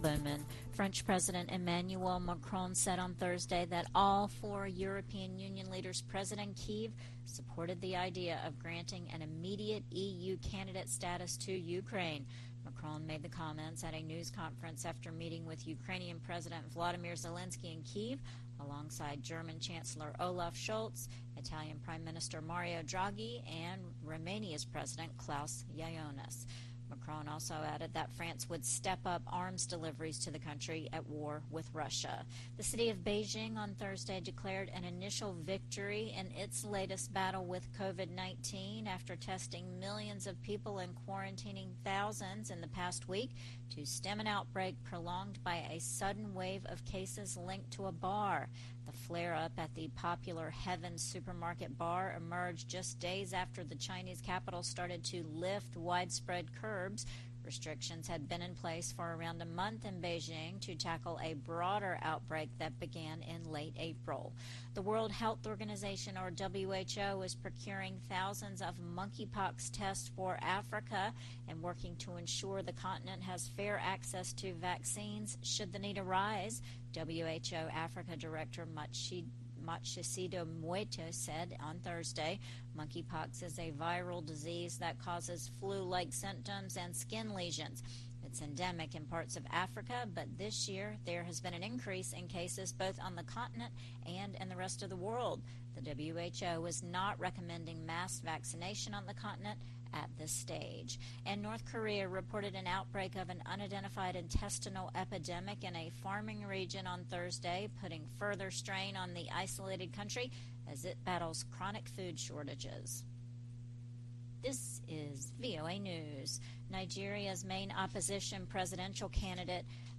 Bowman. French President Emmanuel Macron said on Thursday that all 4 European Union leaders present in Kyiv supported the idea of granting an immediate EU candidate status to Ukraine. Macron made the comments at a news conference after meeting with Ukrainian President Vladimir Zelensky in Kyiv, alongside German Chancellor Olaf Scholz, Italian Prime Minister Mario Draghi, and Romania's President Klaus Iohannis. Macron also added that France would step up arms deliveries to the country at war with Russia. The city of Beijing on Thursday declared an initial victory in its latest battle with COVID-19 after testing millions of people and quarantining thousands in the past week to stem an outbreak prolonged by a sudden wave of cases linked to a bar. The flare-up at the popular Heaven's supermarket bar emerged just days after the Chinese capital started to lift widespread curbs. Restrictions had been in place for around a month in Beijing to tackle a broader outbreak that began in late April. The World Health Organization, or WHO, is procuring thousands of monkeypox tests for Africa and working to ensure the continent has fair access to vaccines should the need arise. WHO Africa Director Matshidiso Moeti said on Thursday, monkeypox is a viral disease that causes flu-like symptoms and skin lesions. It's endemic in parts of Africa, but this year there has been an increase in cases both on the continent and in the rest of the world. The WHO is not recommending mass vaccination on the continent at this stage. And North Korea reported an outbreak of an unidentified intestinal epidemic in a farming region on Thursday, putting further strain on the isolated country as it battles chronic food shortages. This is VOA News. Nigeria's main opposition presidential candidate,